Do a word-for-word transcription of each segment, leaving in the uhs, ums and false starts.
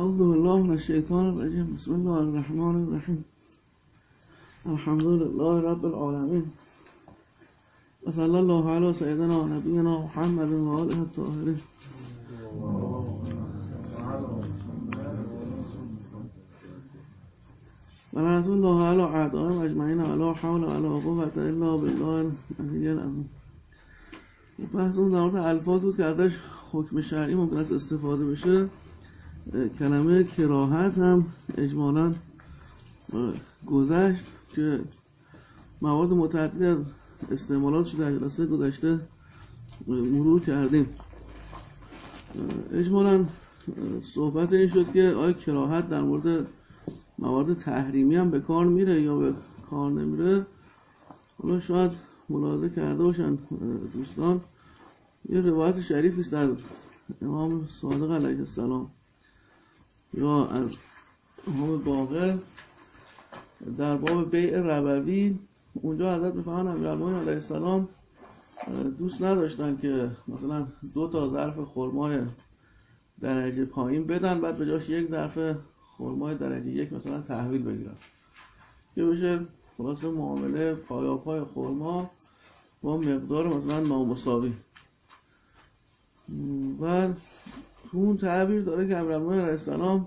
اعوذ بالله من الشیطان الرجیم. بسم الله الرحمن الرحیم. الحمد لله رب العالمین و صلی الله علی سیدنا نبینا محمد و آله الطاهرین. و رسول الله علی اعدائهم اجمعین ولا حول ولا قوة الا بالله العلی العظیم. بحث اون در مورد الفاظ بود که ازش حکم شرعی ممکن است استفاده بشه. کلمه کراهت هم اجمالاً گذشت که موارد متعددی از استعمالاتش در جلسه گذشته مرور کردیم. اجمالاً صحبت این شد که آیا کراهت در مورد موارد تحریمی هم به کار میره یا به کار نمیره. حالا شاید ملاحظه کرده باشن دوستان، یه روایت شریفی است از امام صادق علیه السلام یا از امام باقر در باب بیع ربوی. اونجا حضرت میفرمایند امیرالمومنین علیه السلام دوست نداشتن که مثلا دو تا ظرف خرمای درجه پایین بدن بعد به جاش یک ظرف خرمای درجه یک مثلا تحویل بگیرن که بشه خلاصه معامله پایاپای خرما با مقدار مثلا نامساوی. و تو اون تعبیر داره که امیرالمومنین علیه السلام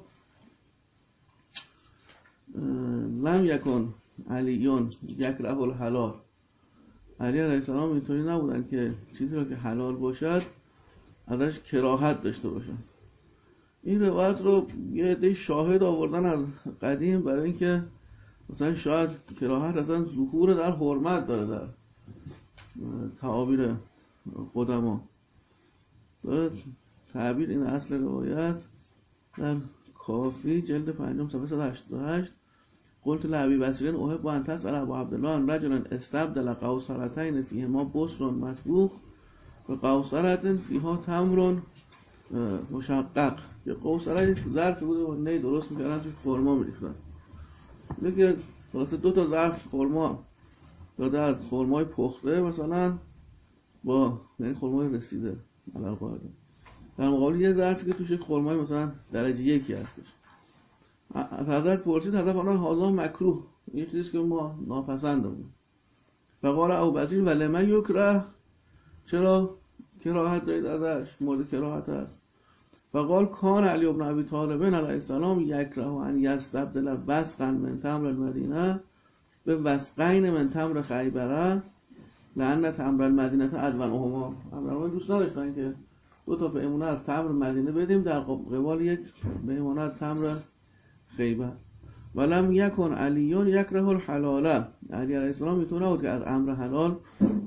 لم یکن علیون یکره الحلال، علی علیه السلام اینطوری نبودن که چیزی را که حلال باشد ازش کراهت داشته باشن. این روایت رو یه عده شاهد آوردن از قدیم برای اینکه مثلا شاید کراهت اصلا ظهور در حرمت داره در تعابیر قدما. داره تعبیر این اصل روایت در کافی جلد پنجم صفحه صد و هشتاد و هشت. قلت لابی بصیر احب ان تسأل ابا عبدالله ان رجلا استبدل قوصرتین فیهما بصر مطبوخ و قوصرة فیها تمر مشقق. یه قوصره ظرف بود و نی درست میکردن توش خرما میریختن. میگه خلاصه دو تا ظرف خرما داده از خرمای پخته مثلا با یعنی خرمای رسیده علل قاعده، در مقابل یه ظرفی که توش خرمای مثلا درجه یکی هستش. از حضرت پرسید، حضرت فرمود هذا مکروه، یه چیزی که ما ناپسندمون. فقال ابوبصیر و لمن یکره، چرا کراهت دارید ازش، مورد کراهت است. فقال کان علی بن ابی طالب علیه السلام یکره ان یستبدل وسقا من تمر المدینه به وسقین من تمر خیبره لأن تمر المدینه ادونهما. امرمان دوست نداشتن که دو تا پیمونه از تمر مدینه بدیم در قبال یک پیمونه از تمر خیبر. ولم یکن علیون یکره الحلال، علی علیه السلام میتونه نبود که از امر حلال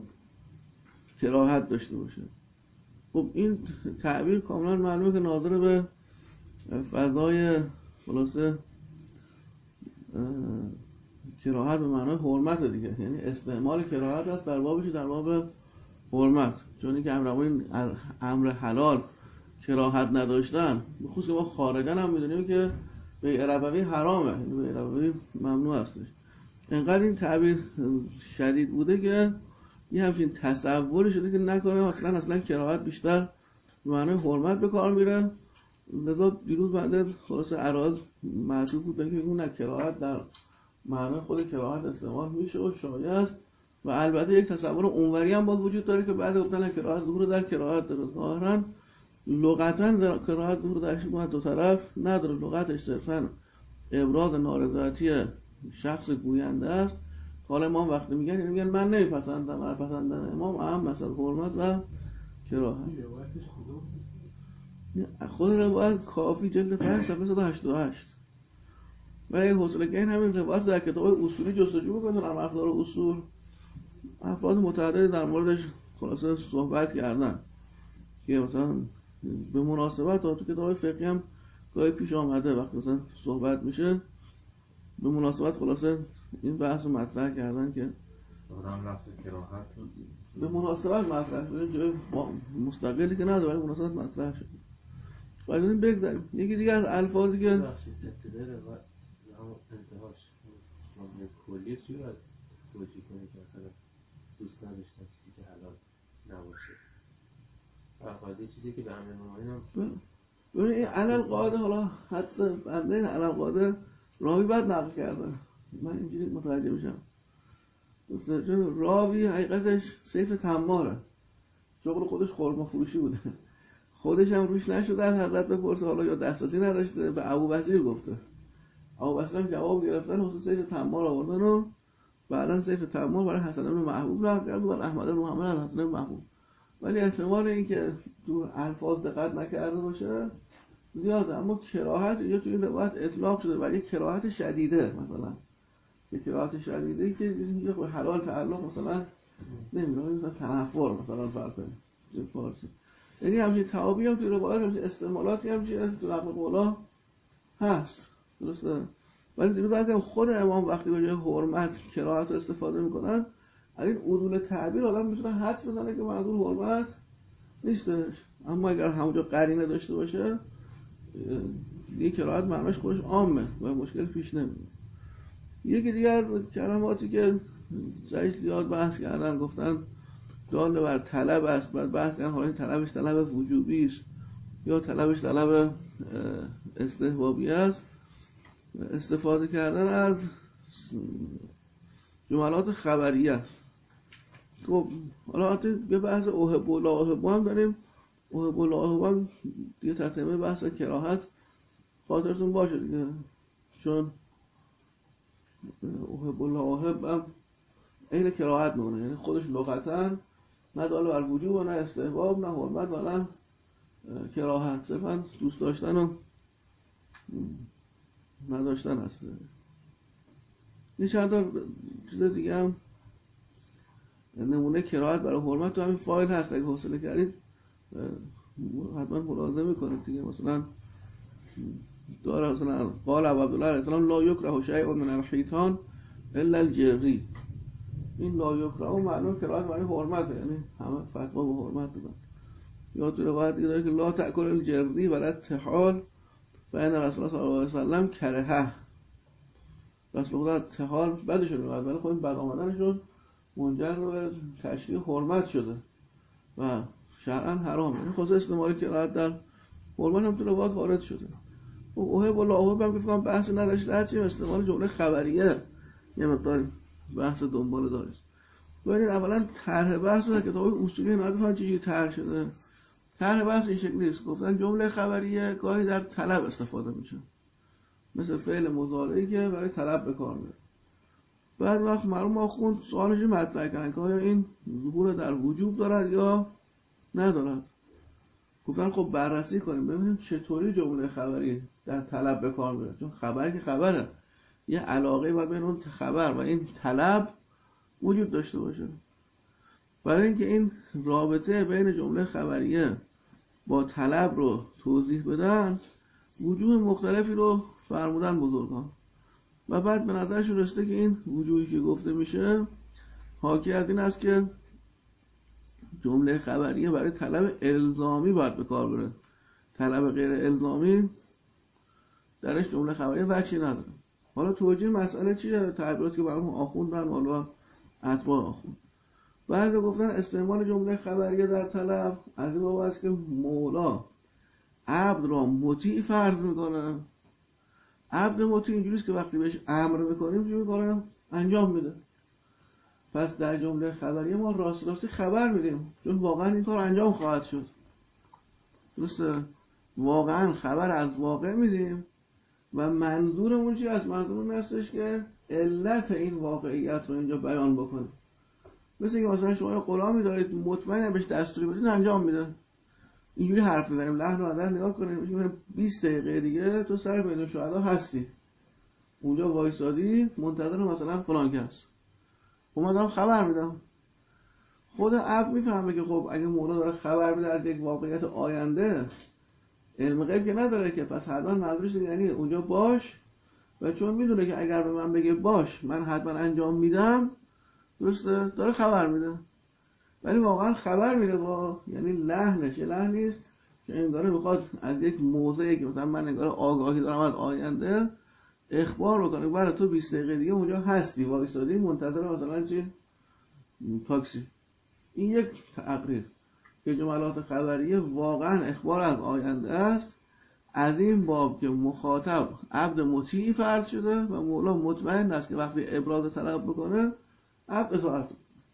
کراهت داشته باشه. خب این تعبیر کاملا معلومه که ناظر به فضای خلاصه کراهت به معنای حرمت دیگه، یعنی استعمال کراهت است در بابش در باب حرمت. چون اینکه امرمون از امر حلال کراهت نداشتن، بخصوص ما خارجن هم میدونیم که بیع ربوی حرامه، بیع ربوی ممنوع هستش. انقدر این تعبیر شدید بوده که یه همچین تصوری شده که نکنه مثلا اصلا کراهت بیشتر به معنای حرمت به کار میره. لذا دیروز بنده خلاص اراز معطوف بود که اون کراهت در معنای خود کراهت استعمال میشه و شایع است. و البته یک تصور اونوری هم باز وجود داره که بعد گفتن کراهت ظهور در کراهت داره. ظاهرا لغتا در کراهت ظهور در شما دو طرف نداره. لغتش صرفا ابراز نارضایتی شخص گوینده است. حالا امام وقتی میگن یعنی میگن من نمیپسندم، من پسندن امام اهم مثلا حرمت و کراهت. خود روایت کافی جلد پنج صفحه صد و هشتاد و هشت. برای حوصله‌گین همین روایت در کتاب اصولی جستجو بکنید. در مقدار اصول افراد متعددی در موردش خلاصه صحبت کردن که مثلا به مناسبت تو کتاب فقهی هم گاهی پیش آمده وقتی مثلا صحبت میشه به مناسبت خلاصه این بحث رو مطرح کردن که آدم لفظ کراهت به مناسبت مطرح شده، جای مستقلی که نداره ولی مناسبت مطرح شده. باید این بگذاریم. یکی دیگه از الفاظی که ابتدای روایت همون انتهاش جمله کلی چی باید توجیه کنی که مثلا دوست نداشتن چیزی که حلال نباشه. فقط چیزی که به امر مومنین هم ببین این علل قاعده، حالا حدس بنده این علل قاعده راوی بعد نقل کرده، من اینجوری متوجه میشم. چون راوی حقیقتش سیف تماره، شغل خودش خرما فروشی بوده، خودش هم روش نشده از حضرت بپرسه، حالا یا دسترسی نداشته، به ابوبصیر گفته، ابوبصیر هم جواب گرفتن، حسن سیف تمار آوردن و بعدن سیف تمار برای حسن بن محبوب نقل کرد و احمد بن محمد از حسن بن محبوب. ولی احتمال این که تو الفاظ دقت نکرده باشه زیاده، اما کراهت یا تو این روایت اطلاق شده ولی کراهت شدیده، مثلا یه کراهت شدیده که یه خود حلال تعلق مثلا نمیدونم، مثلا تنفر مثلا فرق کنه فارسی، یعنی همچین تعابی هم توی روایت، همچین استعمالاتی هم چیه تو نقل قولا هست، درسته؟ ولی دیگه دارم خود امام وقتی به جای حرمت کراهت رو استفاده میکنن، از این عدول تعبیر آدم میتونه حدس بزنه که منظور حرمت نیستش، اما اگر همونجا قرینه داشته باشه دیگه کراهت معناش خودش عامه و مشکل پیش نمیاد. یکی دیگه از کلماتی که جایش زیاد بحث کردن، گفتن دال بر طلب است، بعد بحث کردن حالا این طلبش طلب وجوبی است یا طلبش طلب استحبابی است، استفاده کردن از جملات خبریه است. خب حالا یه بحث اوهب و لا اوهب هم داریم، اوهب و لا اوهب هم دیگه تتمه بحث کراهت خاطرتون باشه دیگه، چون اوهب و لا اوهب هم این کراهت نونه، یعنی خودش لغتاً نه دال بر وجوب و نه استحباب نه حرمت و نه کراهت، صرفاً دوست داشتن و نداشتن هست. این چند تا چیز دیگه هم نمونه کراهت برای حرمت تو همین فایل هست، اگه حوصله کردید حتما ملاحظه میکنید دیگه. مثلا داره مثلا قال ابو عبدالله علیه السلام لا یکره شیء من الحیطان الا الجری، این لا یکره معلوم کراهت برای حرمته، یعنی همه فتوا به حرمت دادن. یا تو روایت دیگه داره که لا تأکل الجری ولا التحال فإن رسول الله صلی الله علیه و سلم کرهه، رسول خدا تحال بدش میاد ولی خود بد آمدنشون منجر به تشریع حرمت شده و شرعاً حرامه. این خصوص استعمال کراهت در حرمت هم تو روایت وارد شده. و اوهب و لا اوهب هم که فکرم بحث نداشته، هرچی استعمال جمله خبریه یه مقدار بحث دنبال داره. ببینید اولا طرح بحث در کتاب اصولی نادفاع چجوری طرح شده. طرح بحث این شکلی است، گفتن جمله خبریه گاهی در طلب استفاده میشه، مثل فعل مضارعی که برای طلب به کار میره. بعد وقت معلوم آخوند سوالش مطرح کردن که آیا این ظهور در وجوب دارد یا ندارد. گفتن خب بررسی کنیم ببینیم چطوری جمله خبری در طلب به کار میره، چون خبر که خبره، یه علاقه باید بین اون خبر و این طلب وجود داشته باشه. برای اینکه این رابطه بین جمله خبریه با طلب رو توضیح بدن، وجوه مختلفی رو فرمودن بزرگان و بعد به نظرشون رسیده که این وجوهی که گفته میشه حاکی از این است که جمله خبریه برای طلب الزامی باید به کار بره، طلب غیر الزامی درش جمله خبریه وجهی نداره. حالا توجیه مسئله چیه؟ تعبیراتی که برام آخوندن حالا اتباع آخوند. بعد گفتن استعمال جمله خبریه در طلب از این بابا است که مولا عبد را مطیع فرض میکنه. عبد مطیع اینجوریست که وقتی بهش امر میکنیم چی میکنه؟ انجام میده. پس در جمله خبریه ما راست راستی خبر میدیم، چون واقعا این کار انجام خواهد شد. درسته؟ واقعا خبر از واقع میدیم و منظورمون چی است؟ منظورمون هستش که علت این واقعیت رو اینجا بیان بکنیم. مثل که مثلا شما یه غلامی دارید مطمئن بهش دستوری بدید انجام میده. اینجوری حرف بزنیم لحن و ادب نگاه کنیم میگیم بیست دقیقه دیگه تو سر میدون شهدا هستی، اونجا وایسادی منتظر مثلا فلان کس، خب من دارم خبر میدم. خود عبد میفهمه که خب اگه مولا داره خبر میده از یک واقعیت آینده، علم غیب که نداره که، پس حتما منظورش یعنی اونجا باش، و چون میدونه که اگر به من بگه باش من حتما انجام میدم، درسته؟ داره خبر میده. ولی واقعا خبر میده با یعنی لحنش لحن نیست که این داره میخواد از یک موضعی که مثلا من نگاه آگاهی دارم از آینده اخبار بکنه برای تو بیست دقیقه دیگه اونجا هستی وایسادی منتظر مثلا چی؟ تاکسی. این یک تقریر که جملات خبریه واقعا اخبار از آینده است از این باب که مخاطب عبد مطیعی فرض شده و مولا مطمئن است که وقتی ابراز طلب بکنه عبد اطاعت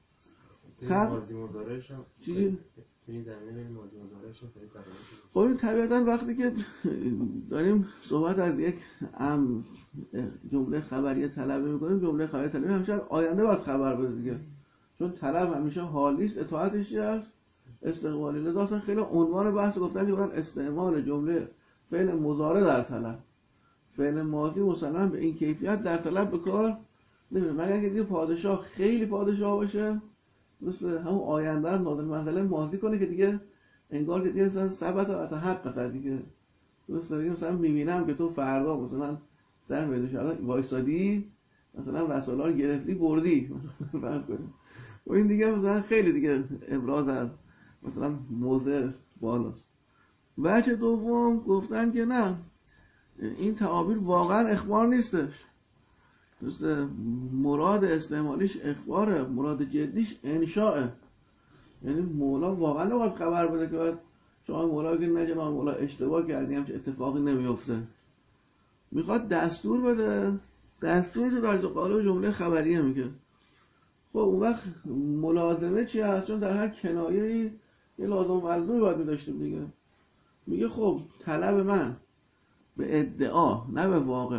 تن ماضی مضارعش هم چی؟ تو این زمینه بین ماضی مضارعش هم خیلی فرقه. خب این طبیعتا وقتی که داریم صحبت از یک ام جمله خبری طلب می‌کنیم، جمله خبری طلب همیشه از آینده باید خبر بده دیگه، چون طلب همیشه حالی است، اطاعتش چی است؟ استقبالی. لذا اصلا خیلی عنوان بحث گفتن که باید استعمال جمله فعل مضارع در طلب، فعل ماضی مسلماً به این کیفیت در طلب به کار نمیره، مگر اینکه دیگه پادشاه خیلی پادشاه باشه مثل همون آینده رو نادر منزله ماضی کنه که دیگه انگار که دیگه مثلا ثبت و تحقق دیگه درست دیگه، مثلا میبینم که تو فردا مثلا سر میدوش وایسادی مثلا رسالا رو گرفتی بردی مثلا فرض کنیم و این دیگه مثلا خیلی دیگه ابراز از مثلا موضع بالاست. وجه دوم گفتن که نه، این تعابیر واقعا اخبار نیستش، درسته، مراد استعمالیش اخباره، مراد جدیش انشاءه، یعنی مولا واقعا نباید خبر بده که باید شما مولا که نه جناب مولا اشتباه کردی همچه اتفاقی نمیفته، میخواد دستور بده، دستور رو در قالب جمله خبریه میگه. خب اون وقت ملازمه چی هست؟ چون در هر کنایه‌ای یه لازم و ملزومی باید میداشتیم دیگه. میگه خب طلب من به ادعا نه به واقع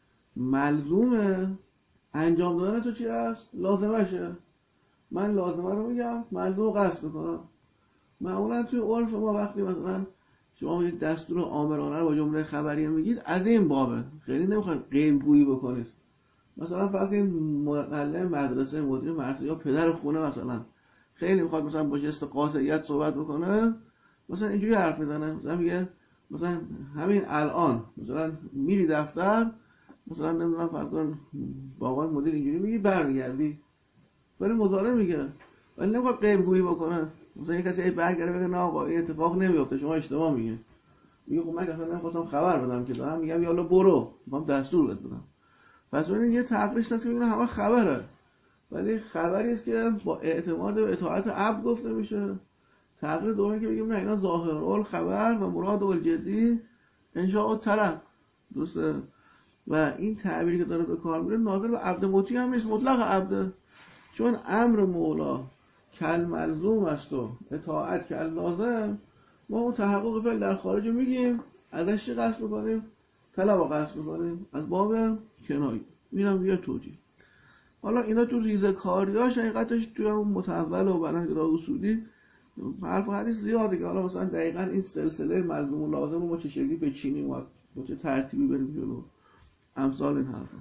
ملزومه، انجام دادن تو چی هست؟ لازمشه. من لازمه رو میگم، ملزوم رو قصد میکنم. معمولا توی عرف ما وقتی مثلا شما میگید دستور آمرانه رو با جمله خبریه میگید از این بابه، خیلی نمیخواین غیب گویی بکنید. مثلا فرض کنید معلم مدرسه، مدیر مدرسه یا پدر خونه مثلا خیلی میخواد مثلا با جست قاطعیت صحبت بکنه، مثلا اینجوری حرف میزنه، مثلا میگه مثلا همین الان مثلا میری دفتر، مثلا نمیدونم فرض کن با آقای مدیر اینجوری میگی برمیگردی، ولی مضارع میگه، ولی نمیخواد غیب گویی بکنه. مثلا یک کسی برگرده بگه نه آقا این اتفاق نمیفته شما اشتباه میگه، میگه خب من اصلا نمیخواستم خبر بدم که دارم میگم یالا برو میخوام دستور بهت بدم. پس ببینید یه تقریش هست که میگن همه خبره، ولی خبری است که با اعتماد و اطاعت عبد گفته میشه. تقریر دومی که بگیم نه اینا ظاهر اول خبر و مراد اول جدی انشاء طلب، درسته. و این تعبیری که داره به کار میره ناظر به عبد مطیع هم نیست، مطلق عبده، چون امر مولا کل ملزوم است و اطاعت کل لازم. ما اون تحقق فعل در خارج میگیم، ازش چی قصد میکنیم؟ طلب رو قصد میکنیم از باب کنایه. میرم یه توجیه. حالا اینا تو ریزه کاریاش حقیقتش توی اون متول و بنان که داود سودی حرف و حدیث زیاده که حالا مثلا دقیقاً این سلسله ملزوم و لازم رو ما چه شکلی بچینیم و با چه ترتیبی بریم جلو، امثال این حرفا.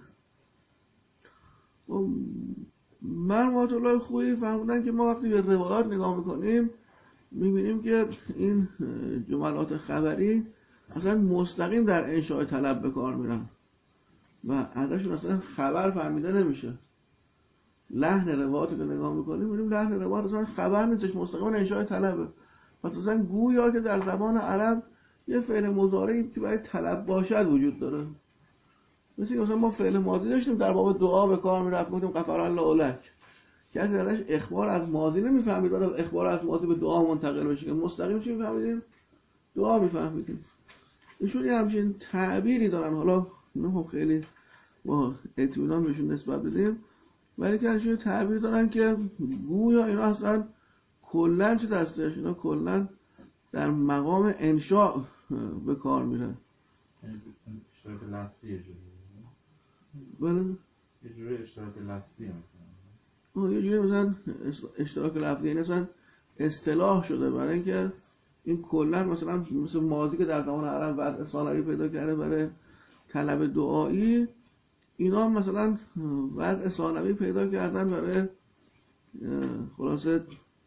مرحومت الله خویی فرمودن که ما وقتی به روایات نگاه میکنیم میبینیم که این جملات خبری اصلا مستقیم در انشاء طلب به کار میرن و ازشون اصلا خبر فهمیده نمیشه. لحن روایاتی که نگاه میکنیم میبینیم لحن روایات اصلا خبر نیستش، مستقیما انشاء طلبه. پس اصلا گویا که در زبان عرب یه فعل مضارعی که برای طلب باشد وجود داره. مثل که مثلا ما فعل ماضی داشتیم در باب دعا به کار میرفت، گفتیم غفر الله لک، کسی ازش اخبار از ماضی نمیفهمید، بعد از اخبار از ماضی به دعا منتقل بشه که مستقیم چی میفهمیدیم؟ دعا میفهمیدیم. ایشون یه همچین تعبیری دارن، حالا نه خیلی با اطمینان بهشون نسبت بدیم، ولی که ایشون تعبیر دارن که گویا اینا اصلا کلا چه دستش، اینا کلا در مقام انشاء به کار میره. اشتراک لفظی یه جوری بله یه جوری اشتراک لفظی مثلا آه یه جوری مثلا اشتراک لفظی، یعنی مثلا اصطلاح شده برای اینکه این کلا مثلا مثل ماضی که در زمان عرب وضع ثانوی پیدا کرده برای طلب دعایی، اینا مثلا وضع ثانوی پیدا کردن برای خلاصه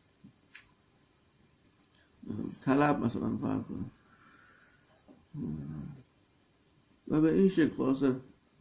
طلب مثلا فرق کنه و به این شکل خلاصه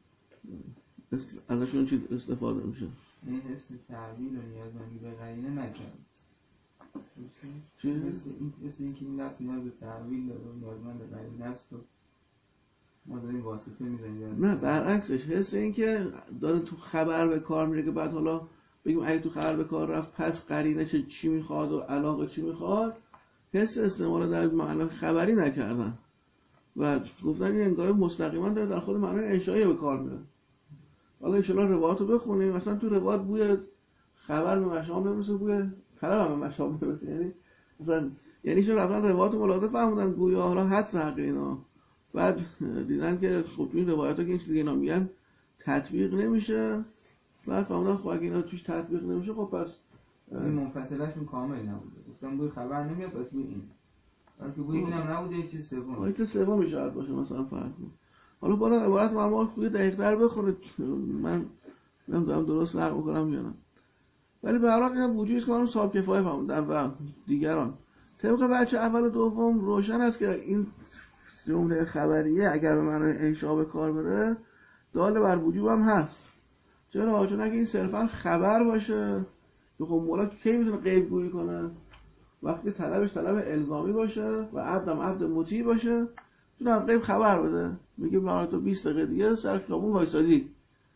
ازشون چیز استفاده میشه. این حس تعبیل و نیازمندی به قرینه نکرد. چی؟ حس این که این لفظ نیاز به تعبیل داره و نیازمند به قرینه است و ما داریم واسطه میزنیم. نه برعکسش، حس این که داره تو خبر به کار میره که بعد حالا بگیم اگه تو خبر به کار رفت پس قرینه چه چی میخواد و علاقه چی میخواد، حس استعمال در معنی خبری نکردن. و گفتن این انگار مستقیما داره در خود معنای انشایی به کار میره. حالا ان شاءالله روایت رو بخونیم، مثلا تو روایت بوی خبر به مشام نمیرسه، بوی طلب هم به مشام نمیرسه، یعنی مثلا یعنی چون رفتن روایت ملاحظه فهمیدن گویا حالا حدس حق اینا، بعد دیدن که خب این روایت‌ها که این چیزی اینا میگن تطبیق نمیشه، بعد فهمیدن خب اگه اینا توش تطبیق نمیشه خب پس این منفصلشون کامل نبوده، گفتم بوی خبر نمیاد پس بوی این، ولی که بوی اینم نبوده یه چیز سوم اون چیز سومی شاید باشه مثلا فرق. حالا بالا عبارت مرموم خود دقیق‌تر بخونید، من نمیدونم درست نقل می‌کنم یا نه، ولی به هر حال اینا وجودی است که من صاحب کفایه فهمیدن و دیگران طبق بچه اول و دوم روشن است که این جمله خبریه اگر به معنای انشا به کار بره دال بر وجوب هم هست. چرا؟ چون اگه این صرفا خبر باشه که خب مولا کی میتونه غیب گویی کنه؟ وقتی طلبش طلب الزامی باشه و عبدم عبد مطیع باشه چون از غیب خبر بده، میگه برای تو بیست دقیقه دیگه سر خیابون وایسادی.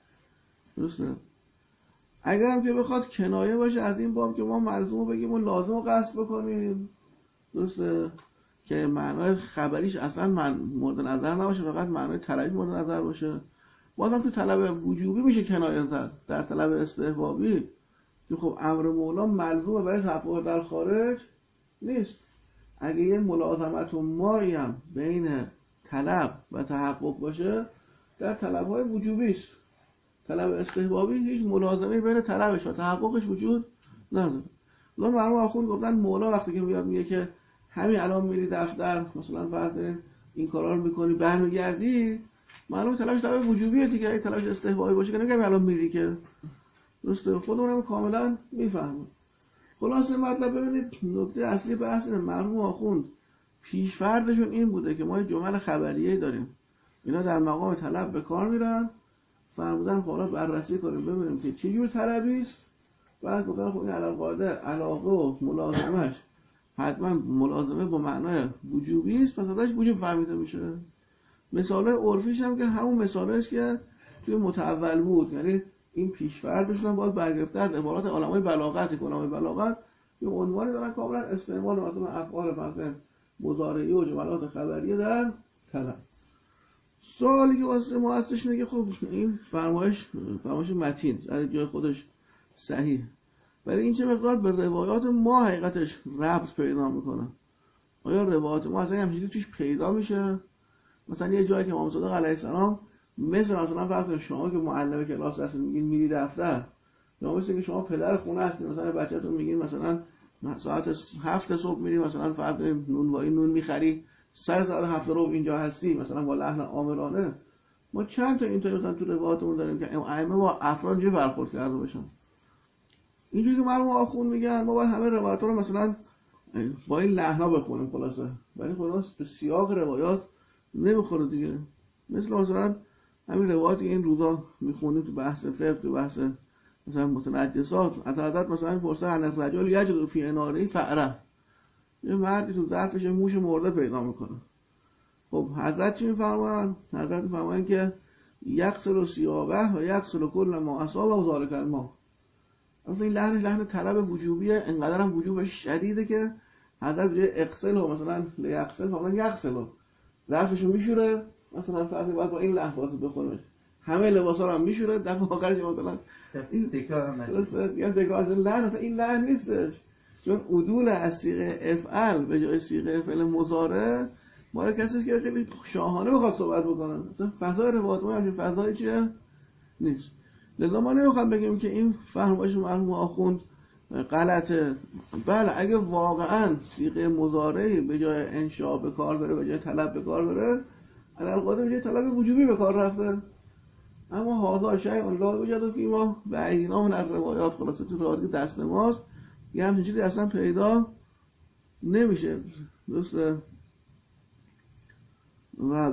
درسته؟ اگر هم که بخواد کنایه باشه از این باب که ما ملزومو بگیم و لازمو قصد بکنیم، درسته؟ که معنای خبریش اصلا من مورد نظر نباشه، فقط معنای طلبی مورد نظر باشه. بازم تو طلب وجوبی میشه کنایه زد. در طلب استحبابی که خب امر مولا ملزومه برای تحقق در خارج نیست. اگه یه ملازمت و مایی هم بین طلب و تحقق باشه در طلب‌های وجوبی است. طلب استحبابی هیچ ملازمه بین طلبش و تحققش وجود نداره. الان مرحوم آخوند گفتن مولا وقتی که میاد میگه که همین الان میری دفتر مثلا بعد این کارا رو میکنی برمیگردی، معلومه طلبش طلب وجوبیه دیگه. اگه طلبش استحبابی باشه که نمیگم الان میری که، درسته؟ خودمونم کاملا میفهمیم. خلاصه مطلب ببینید نکته اصلی بحث اینه مرحوم آخوند پیش فرضشون این بوده که ما جمل خبریه داریم، اینا در مقام طلب به کار میرن، فرمودن حالا بررسی کنیم ببینیم که چه جور طلبی است. بعد گفتن خب این علاقه علاقه و ملازمش حتما ملازمه با معنای وجوبی است، پس ازش وجوب فهمیده میشه. مثال عرفیش هم که همون مثاله است که توی متأول بود، یعنی این پیش‌فرضشون باید برگرفته از عبارات علمای بلاغت. علمای بلاغت یه عنوانی دارن کاملا استعمال مثلا افعال مثلا مضارعی و جملات خبریه در طلب. سوالی که واسه ما هستش اینه که خب این فرمایش فرمایش متین در جای خودش صحیح، ولی این چه مقدار به روایات ما حقیقتش ربط پیدا میکنه؟ آیا روایات ما اصلا همچین توش پیدا میشه؟ مثلا یه جایی که امام صادق علیه السلام مثلا مثلا فرض کنید شما که معلم کلاس هستید میگین میری دفتر، یا مثلا که شما پدر خونه هستید مثلا بچه‌تون میگین مثلا ساعت هفت صبح میری مثلا فرض کنید نون وای نون میخری، سر ساعت هفت رو اینجا هستی مثلا با لحن آمرانه. ما چند تا اینطوری مثلا تو روایاتمون داریم که ائمه با افراد چه برخورد کرده باشن. اینجوری که مرحوم آخوند میگن ما باید همه روایات‌ها رو مثلا با این لحنا بخونیم خلاصه، ولی خلاص به سیاق روایات نمیخوره دیگه. مثل مثلا همین روایاتی که این روزا میخونیم تو بحث فقه، تو بحث مثلا متنجسات، حضرت مثلا پرسه عن الرجل یجد فی اناره فأره، یه مردی تو ظرفش موش مرده پیدا میکنه. خب حضرت چی میفرمایند؟ حضرت میفرمایند که یغسل ثیابه و یغسل کل ما اصاب و ذالک الماء. اصلا این لحن لحن طلب وجوبیه، انقدر هم وجوبش شدیده که حضرت به اغسل و مثلا لیغسل فرمودن یغسل، ظرفشو میشوره مثلا فرض باید با این لحن واسه بخونه همه لباسا رو هم میشوره، دفعه آخرش مثلا این تکرار هم نشه، یا تکرار لحن اصلا این لحن نیستش، چون عدول از صیغه افعل به جای صیغه فعل مضارع ما کسی که خیلی شاهانه بخواد صحبت بکنه، مثلا فضای روایت ما همین فضای چیه نیست. لذا ما نمیخوام بگیم که این فرمایش مرحوم آخوند غلطه. بله اگه واقعا صیغه مضارعی به جای انشاء به کار بره، به جای طلب به کار بره، علالقاعده به جای طلب وجوبی به کار رفته. اما هذا شیء لا یوجد فی ما بعیدنا من الروایات، خلاصه تو روایات که دست ماست یه همچین چیزی اصلا پیدا نمیشه. درسته؟ و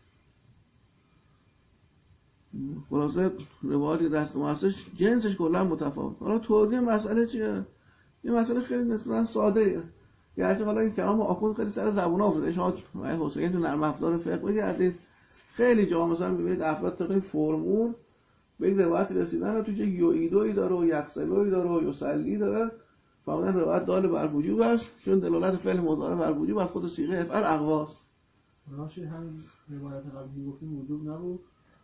خلاصه روایاتی دست ما هستش جنسش کلا متفاوت. حالا توضیح مسئله چیه؟ یه مسئله خیلی نسبتا ساده ایه، گرچه حالا این کلام آخوند خیلی سر زبون افتاده. شما حسین تو نرم افزار فقه بگردید خیلی جا مثلا ببینید افراد طبق فرمول به این روایت رسیدن و توش یک یویدوی داره و یکسلوی داره و یسلی داره، فهمیدن روایت دال بر وجوب است، چون دلالت فعل مضارع بر وجوب از خود صیغه افعل اقواست. راشد همین روایت قبلی گفتیم وجوب نبود.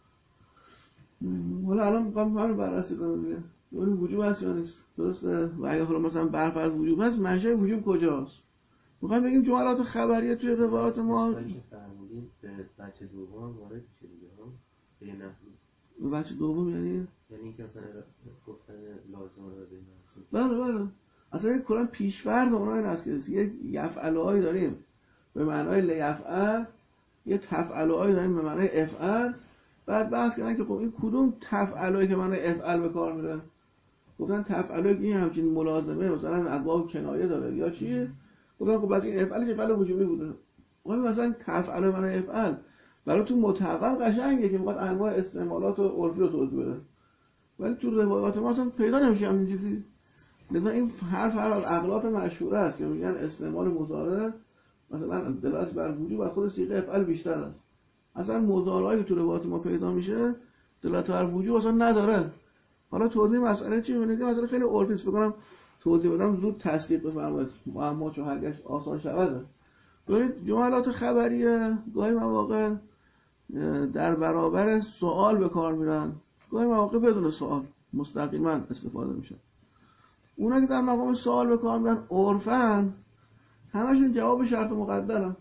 حالا الان می‌خوام همین بررسی کنم دیگه. اون وجوب هست یا نیست؟ درسته؟ و اگه حالا مثلا برفرض وجوب هست، منشأ وجوب کجاست؟ می‌خوام بگیم جملات خبریه توی روایات ما فرمودیم به بچه دوم وارد میشه دیگه ها. به نحوی. بچه دوم یعنی یعنی اینکه مثلا گفتن لازمه رو ببینیم. بله بله. اصلا کلا پیش‌فرض اونها این است که یک یفعل‌هایی داریم به معنای لیفعل، یه تفعل‌هایی داریم به معنای افعل. بعد بحث کردن که خب این کدوم تفعلایی که معنای افعل به کار میره؟ گفتن تفعلایی که این همچین ملازمه مثلا ادوار کنایه داره یا چیه؟ گفتن خب بعد این افعلش افعل وجوبی بوده. اون مثلا تفعل معنای افعل برای تو متول قشنگه که میخواد انواع استعمالات و عرفی رو توضیح بده. ولی تو روایات ما اصلا پیدا نمیشه همین چیزی. مثلا این حرف هر از اغلاط مشهوره است که میگن استعمال مضارع مثلا دلالت بر وجوب از خود صیغه افعل بیشتر است. اصلا مضارعی که تو روایات ما پیدا میشه دلالت بر وجوب اصلا نداره. حالا توضیح مسئله چی میونه که مثلا خیلی عرفی است، فکر کنم توضیح بدم زود تصدیق بفرمایید معما چون حلش آسان شود. ببینید جملات خبریه گاهی مواقع در برابر سوال به کار میرن، گاهی مواقع بدون سوال مستقیما استفاده میشه. اونا که در مقام سوال به کار میرن عرفاً همشون جواب شرط مقدرن.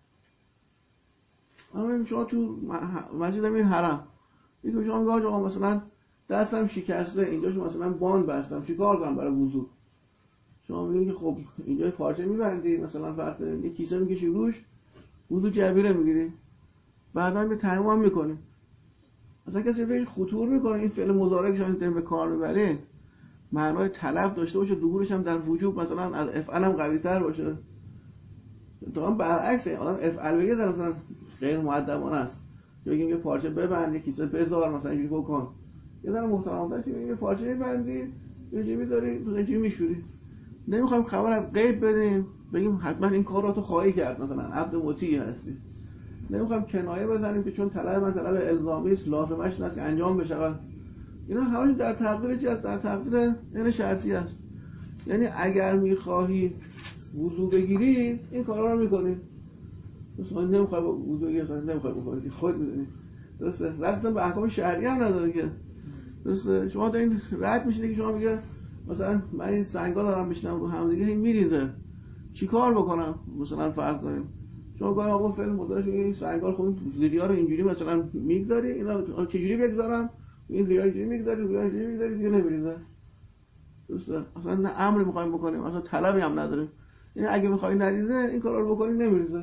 اما شما تو مسجد امیر حرم یکی شما میگه آقا مثلا دستم شکسته، اینجا شما مثلا باند بستم، چیکار کنم برای وضو؟ شما میگید که خب اینجا پارچه میبندی، مثلا فرض یه کیسه میکشی روش، وضو جبیره میگیری، بعدا به تیمم هم میکنی. اصلا کسی بهش خطور میکنه این فعل مضارع که شما به کار میبرین معنای طلب داشته باشه، ظهورش هم در وجوب مثلا از افعل هم قوی‌تر باشه. تو برعکسه، آدم افعل بگه در مثلا غیر مؤدبانه است. بگیم یه پارچه ببند، یه کیسه بذار، مثلا اینجوری بکن. یه ذره محترمانه چی میگه پارچه ببندی، اینجوری میذاری، تو اینجوری میشوری. نمیخوایم خبر از غیب بدیم، بگیم حتما این کار رو تو خواهی کرد، مثلا عبد مطیع هستی. نمیخوایم کنایه بزنیم که چون طلب من طلب الزامی است، لازمش نیست که انجام بشه. اینا همش در تقدیر چی است؟ در تقدیر این شرطی است. یعنی اگر میخواهی وضو بگیری این کارا رو میکنی. مثلا نمیخوای وضو بگیری، مثلا نمیخوای بکنی، خود میدونی. درسته؟ رفتن به احکام شرعی هم نداره که. درسته؟ شما دارین رد میشید که شما میگه مثلا من این سنگا دارم میشنم رو هم دیگه این میریزه. چیکار بکنم؟ مثلا فرض کنیم شما گاهی آقا فعل مضارعش میگه این سنگا خودم زیریا رو اینجوری مثلا میگذاری، اینا چجوری بگذارم؟ این زیریا اینجوری میگذاری، زیریا اینجوری میگذاری دیگه نمیریزه. درسته؟ اصلا نه امری میخوایم بکنیم، اصلا طلبی هم نداریم. یعنی اگه میخوای نریزه این کارا رو بکنی نمیریزه.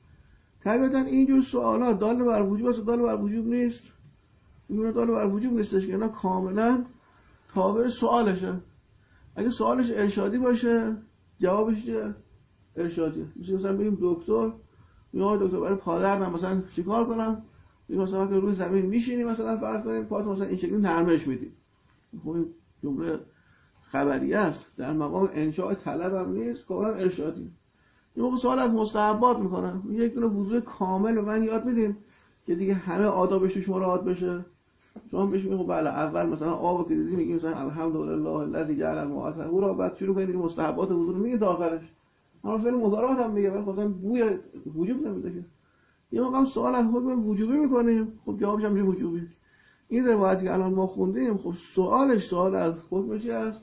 طبیعتا اینجور سوالات دال بر وجوب است، دال بر وجوب نیست. میگن دال بر وجوب نیستش که اینا کاملا تابع سوالشه. اگه سوالش ارشادی باشه جوابش چیه؟ ارشادیه. مثلا بریم دکتر، میگه دکتر برای پادر مثلا چیکار کنم؟ میگه مثلا که روی زمین میشینی مثلا فرض کنیم پاتو مثلا این شکلی نرمش میدی. خب این جمله خبریه است، در مقام انشاء طلب هم نیست، کاملا ارشادی. یه موقع سوال از مستحبات میکنن، یک دونه وضو کامل به من یاد میدین که دیگه همه آدابش توش مراعات بشه. شما بهش میگه خب بله اول مثلا آب که دیدی میگیم مثلا الحمدلله الذی جعل الماء طهورا، بعد شروع کنید دیگه مستحبات وضو رو میگه تا آخرش. اما فعل مضارعات هم میگه، ولی مثلا بوی وجوب نمیده که. یه موقع سوال از حکم وجوبی میکنیم، خب جوابش هم میشه وجوبی. این روایتی که الان ما خوندیم خب سوالش سوال از حکم چی است؟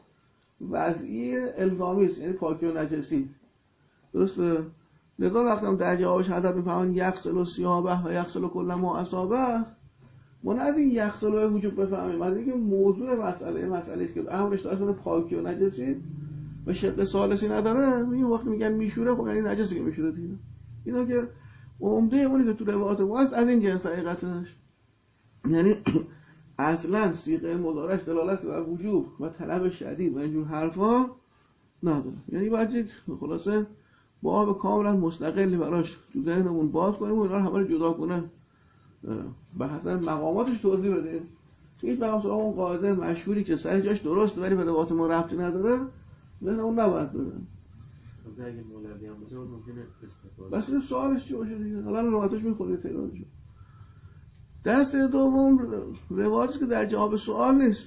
وضعی الزامی است، یعنی پاکی و نجسی. درسته؟ لذا وقتی هم در جوابش حضرت میفهمن یغسل الثیابه و یغسل کل ما اصابه، ما نه از این یغسل به وجوب بفهمیم، از اینکه موضوع مسئله مسئله است که امرش داره پاکی و نجسی و شق ثالثی نداره. میگیم وقتی میگن میشوره خب یعنی نجسی که میشوره دیگه. اینا که عمده اونی که تو روایات ما هست از این جنس حقیقتش. یعنی اصلا صیغه مضارعش دلالت بر وجوب و طلب شدید و اینجور حرفا نداره. یعنی باید یک خلاصه باب کاملا مستقلی براش تو ذهنمون باز کنیم و اینا رو همه رو جدا کنه به حسب مقاماتش توضیح بدیم. هیچ مقام سراغ اون قاعده مشهوری که سر جاش درسته ولی به روایات ما ربطی نداره ذهنمون نباید بده. مثلا اگه مولوی هم باشه ممکنه استفاده بس این سوالش چی باشه دیگه. حالا روایتش میخونید تعدادش. دست دوم روایتی که در جواب سوال نیست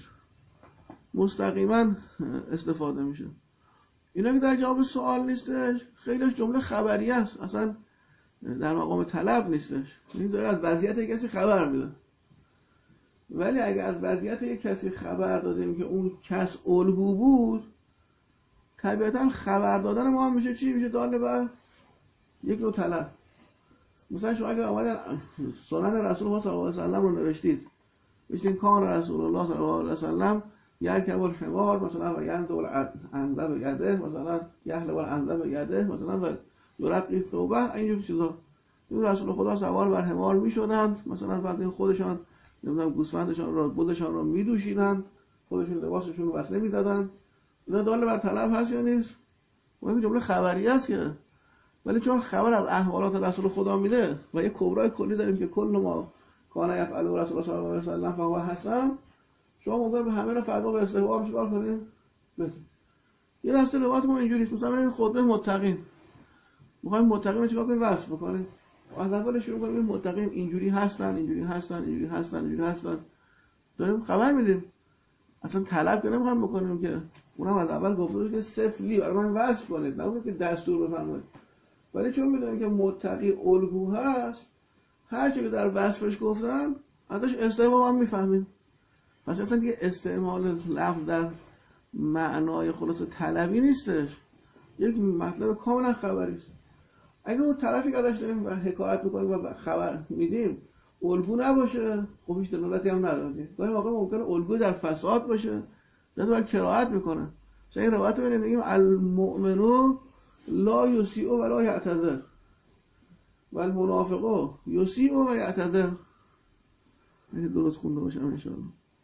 مستقیما استفاده میشه. اینا که در جواب سوال نیستش خیلیش جمله خبریه است، اصلا در مقام طلب نیستش، این داره از وضعیت یک کسی خبر میده. ولی اگر از وضعیت یک کسی خبر دادیم که اون کس الگو بود، طبیعتا خبر دادن ما هم میشه چی؟ میشه داله بر یک نوع طلب. مثلا شما اگر آمدن سنن رسول الله صلی الله علیه و سلم رو نوشتید، مثل کان رسول الله صلی الله علیه و سلم یرکب الحمار مثلا و یندب العنزه یده مثلا یحلب العنزه یده مثلا و یرقی ثوبه، اینجور چیزا. این رسول خدا سوار بر حمار میشدند، مثلا بعد خودشان نمیدونم گوسفندشان رو بودشان رو میدوشیدند، خودشون لباسشون رو وصله میدادند. اینا داله بر طلب هست یا نیست؟ اون جمله خبری است که، ولی چون خبر از احوالات رسول خدا میده و یک کبرای کلی داریم که کل ما کان یفعل رسول الله صلی الله علیه و سلم فهو حسن، شما ممکن به همه رو فردا به استحباب چیکار کنیم؟ یه دسته روایت ما اینجوری است، مثلا این خطبه متقین، میخوایم متقین رو چیکار کنیم؟ وصف بکنیم. از اول شروع کنیم متقین اینجوری هستن، اینجوری هستن، اینجوری هستن، اینجوری هستن، داریم خبر میدیم. اصلا طلب که نمیخوایم بکنیم که، اونم از اول گفته بود که سفلی برای من وصف کنید، نه که دستور بفرمایید. ولی چون میدونیم که متقی الگو هست، هر چی که در وصفش گفتن ازش استحباب هم میفهمیم. پس اصلا دیگه استعمال لفظ در معنای خلاص طلبی نیستش، یک مطلب کاملا خبری است. اگه اون طرفی که ازش داریم و حکایت میکنیم و خبر میدیم الگو نباشه، خب هیچ دلالتی هم نداره. گاهی موقع ممکنه الگو در فساد باشه، داره بر کراهت میکنه. مثلا این روایت رو میگیم المؤمنو لا یسیء و لا یعتذر و المنافقو یسیء و یعتذر. این درست خونده باشم ان شاء الله.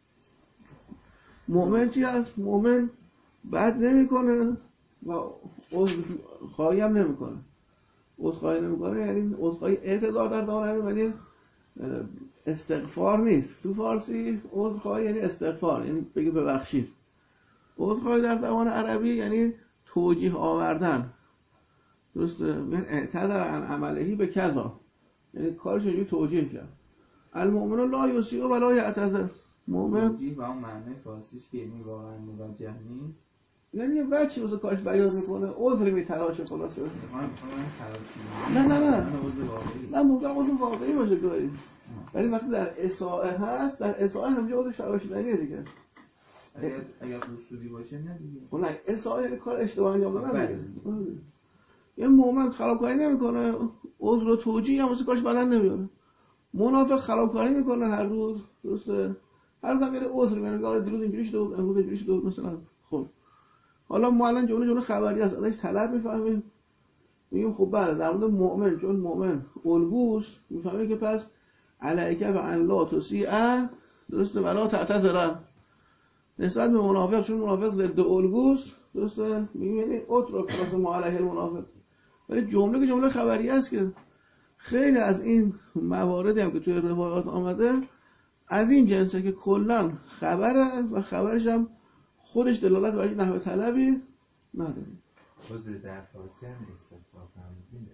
مؤمن چی هست؟ مؤمن بد نمیکنه و عذرخواهی هم نمیکنه. عذرخواهی نمیکنه یعنی عذرخواهی اعتدال در داره، ولی استغفار نیست. تو فارسی عذرخواهی یعنی استغفار، یعنی بگی ببخشید. عذرخواهی در زبان عربی یعنی توجیه آوردن. درسته؟ یعنی اعتذر عن عملهی به کذا، یعنی کارش اینجوری توجیه کرد. المؤمن لا یسیء و لا یعتذر. مؤمن توجیه با اون معنی فارسیش که یعنی واقعا موجه نیست، یعنی یه وجهی واسه کارش بیان میکنه، عذر میتراشه خلاصه. من من تراشی نه نه نه عذر واقعی، نه ممکن عذر واقعی باشه گاهی، ولی وقتی در اساءه هست، در اساءه همونجا عذر تراشیدنیه دیگه. اگر اگر قصوری باشه نه دیگه. اون نه اساءه یعنی کار اشتباه انجام دادن. یه مؤمن خرابکاری نمیکنه، عذر و توجیه هم واسه کارش بدن نمیاره. منافق خرابکاری میکنه هر روز، درسته؟ هر روز میره عذر میاره، میگه دیروز اینجوری شده بود، امروز اینجوری شده بود مثلا. خب حالا ما الان جمله جمله خبری است، ازش طلب میفهمیم، میگیم خب بله در مورد مؤمن، چون مؤمن الگوست، میفهمیم که پس علیک و ان لا تسیء، درسته، ولا تعتذر. نسبت به منافق، چون منافق ضد الگوست، درسته، میگیم یعنی اترک خلاص ما علیه المنافق. ولی جمله که جمله خبری است که خیلی از این مواردی هم که توی روایات آمده از این جنسه که کلا خبره و خبرش هم خودش دلالت بر نحوه طلبی نداره. عذر در فارسی هم استغفار فرمودین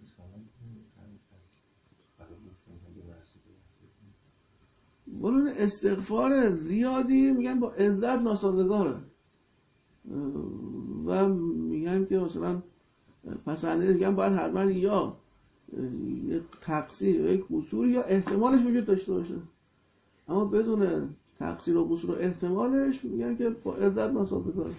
ولون استغفار زیادی میگن با عزت ناسازگاره و میگن که مثلا پسنده میگن باید حتما یا یک تقصیر یا یک قصور یا احتمالش وجود داشته باشه، اما بدون تقصیر و قصور و احتمالش میگن که با عزت ناسازگاره.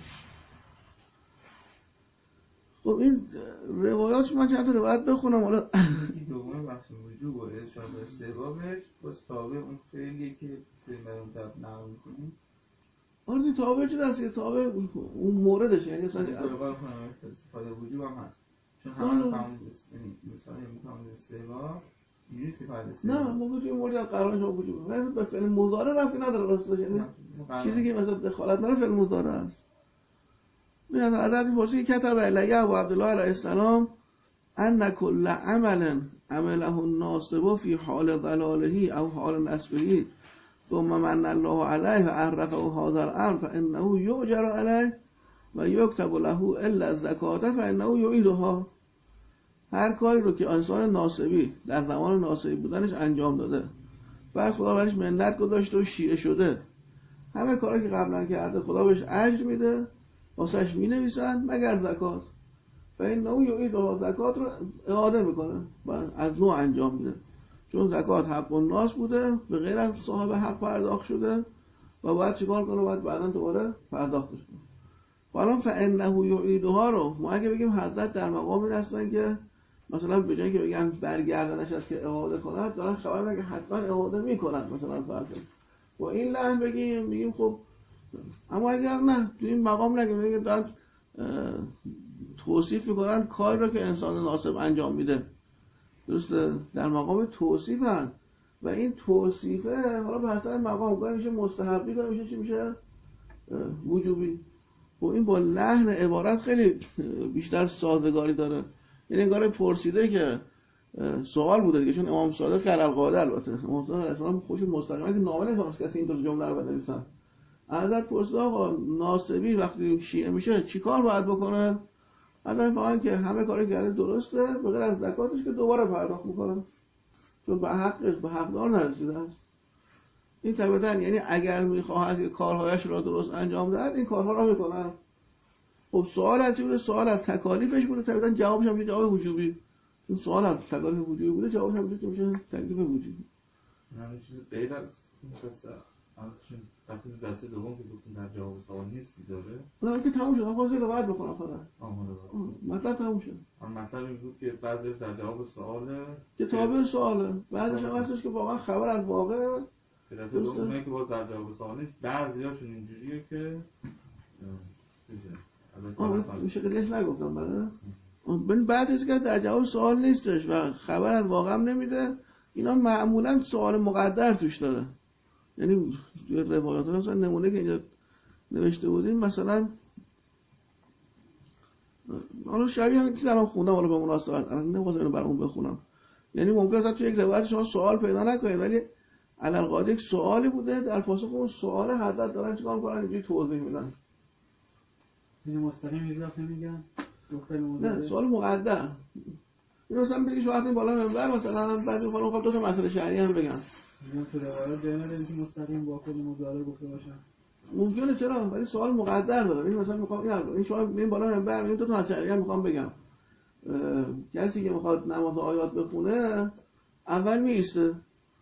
خب این روایاتش من چند تا روایت بخونم. حالا این دوم بخش وجوب و ارشاد و استحبابش باز تابع اون فعلیه که داریم برای اون طرف نقل میکنیم. آره این تابع چه دستیه؟ تابع اون موردشه، یعنی اصلا دوباره کنم استفاده وجوب هم هست، چون همه رو فهمون مثلا میتونم استحباب اینجوریست که فعل استحباب نه موقع توی موردی از قرارش هم وجوب ولی به فعل مضارع رفتی نداره راستش، یعنی چیزی که مثلا دخالت نداره فعل مضارع است. میاد حضرت میپرسه که کتب الیه ابو عبدالله علیه السلام ان کل عمل عمله الناصب فی حال ضلاله او حال نصبه ثم من الله علیه و عرفه هذا الامر فانه یؤجر علیه و یکتب له الا الزکات فانه یعیدها. هر کاری رو که انسان ناصبی در زمان ناصبی بودنش انجام داده، بعد خدا برش منت گذاشته و شیعه شده، همه کارا که قبلا کرده خدا بهش اجر میده، واسش مینویسن مگر زکات. فإنه یعیدها زکات رو اعاده میکنه و از نوع انجام میده، چون زکات حق الناس بوده به غیر از صاحب حق پرداخت شده و باید چیکار کنه؟ باید بعداً دوباره پرداختش کنه. حالا فإنه یعیدها رو ما اگه بگیم حضرت در مقامی هستن که مثلا به جایی که بگن برگردنش است که اعاده کنند دارن خبر میدن که حتما اعاده میکنن مثلا فرض با این لحن بگیم میگیم خب، اما اگر نه تو این مقام نگیم دارن توصیف میکنن کاری رو که انسان ناسب انجام میده، درسته؟ در مقام توصیف هست و این توصیفه حالا به حسب مقام گاهی میشه مستحبی گاهی میشه چی میشه وجوبی. و این با لحن عبارت خیلی بیشتر سازگاری داره، یعنی انگار پرسیده که سوال بوده دیگه، چون امام صادق که القاعده البته امام صادق علیه السلام خوش مستقیما که نامه نوشته کسی این دو جمله رو بنویسن. حضرت پرسید آقا ناسبی وقتی شیعه میشه چیکار باید بکنه؟ حضرت فهمن که همه کاری کرده درسته به غیر از زکاتش که دوباره پرداخت میکنه، چون به حقش به حقدار نرسیده است. این طبیعتاً یعنی اگر میخواهد که کارهایش را درست انجام دهد این کارها را میکنه. خب سوال از چی بوده؟ سوال از تکالیفش بوده، طبیعتاً جوابش هم میشه جواب وجوبی. چون سوال از تکالیف وجوبی بوده جوابش هم میشه تکلیف وجوبی. همین چیز غیر از مختصر همچنین تفصیل درس دوم که گفتیم در جواب سوال نیستی داره. نه که تموم شد. خواستم رو بعد بکنم فقط. آماده بود. مطلب تموم شد. اون مطلب این بود که بعضیش در جواب سواله که تابع سواله. بعدش هم هستش که واقعا خبر از واقع که درس دومه که باز در جواب سوال نیست. بعضیاشون اینجوریه که آه میشه قدرش نگفتم بله. ببین بعدش که در جواب سوال نیستش و خبر از واقع هم نمیده، اینا معمولا سوال مقدر توش داره. یعنی توی روایات مثلا نمونه که اینجا نوشته بودیم مثلا حالا شبیه همین که الان خوندم حالا به مناسبت الان نمی‌خوام اینو برامون بخونم، یعنی ممکنه است توی یک روایت شما سوال پیدا نکنید ولی علالقاعده یک سوالی بوده در پاسخ اون سوال حضرت دارن چیکار می‌کنن اینجوری توضیح میدن. این مستقیم اضافه میگن نه سوال مقدر. اینو مثلا بگی شما وقتی بالا منبر مثلا بعضی وقتا می‌خوام دو تا مسئله شرعی هم بگم. اینا تو روایات جای نداره که مستقیم با خود مضارع گفته باشن. ممکنه چرا؟ ولی سوال مقدر داره. این مثلا می‌خوام این این شما ببین بالا منبر این دو تا مسئله شرعی هم می‌خوام بگم. کسی که می‌خواد نماز و آیات بخونه اول می‌ایسته.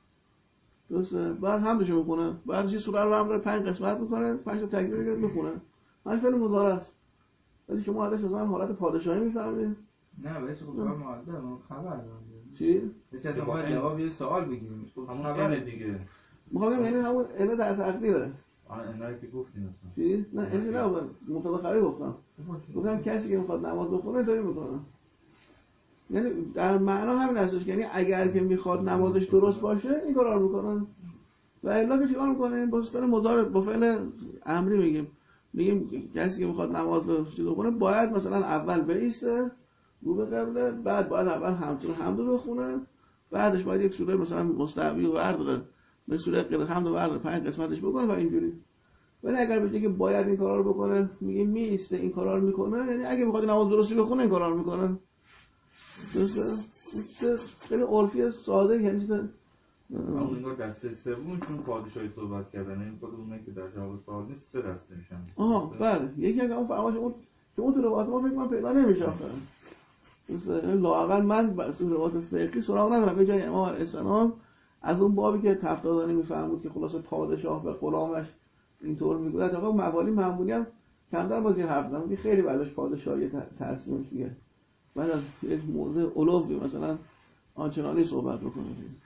درسته؟ بعد حمدش می‌خونه. بعدش سوره رو هم داره پنج قسمت می‌کنه، پنج تا تکبیر می‌خونه. همین فعل مضارع است. ولی شما ازش مثلا حالت پادشاهی می‌فهمید؟ نه ولی خب کار معدل من خبر دارم. چی؟ مثلا ما جواب یه سوال بگیریم. همون خبر دیگه. می‌خوام یعنی همون اله در تقدیره. آره اینا که گفتین اصلا. چی؟ نه اینجوری نبود. مبتدا خبری گفتم. گفتم کسی که می‌خواد نماز بخونه اینطوری می‌کنه. یعنی در معنا همین هستش که یعنی اگر که می‌خواد نمازش درست باشه این کارا رو می‌کنن. و الا که چیکار می‌کنه؟ با فعل مضارع با فعل امری میگیم. میگیم کسی که می‌خواد نماز رو چیز بخونه باید مثلا اول بایسته رو به قبله، بعد باید اول حمد رو حمد بخونه، بعدش باید یک سوره مثلا مستحبی و برداره به سوره غیر حمد و برداره پنج قسمتش بکنه و اینجوری. ولی اگر بگه که باید این کارا رو بکنه میگه میسته این کارا رو میکنه، یعنی اگه میخواد نماز درستی بخونه این کارا رو میکنه. درسته؟ خیلی عرفی ساده یعنی چیز اون انگار دسته سوم چون پادشاهی صحبت کردن این خود اونه که در جواب سوال نیست سه دسته میشن. آها بله یکی از اون فرمایش اون که اون تو روایات ما فکر کنم پیدا نمیشه آخه. درسته؟ لااقل من تو روایات فقهی سراغ ندارم به جای امام علیه السلام از اون بابی که تفدادانی میفهمود که خلاصه پادشاه به غلامش اینطور میگه از واقعا موالی معمولی هم کمتر با این حرف زدن خیلی بعدش پادشاهی ترسیم دیگه بعد از یک موضوع علوی مثلا آنچنانی صحبت بکنه.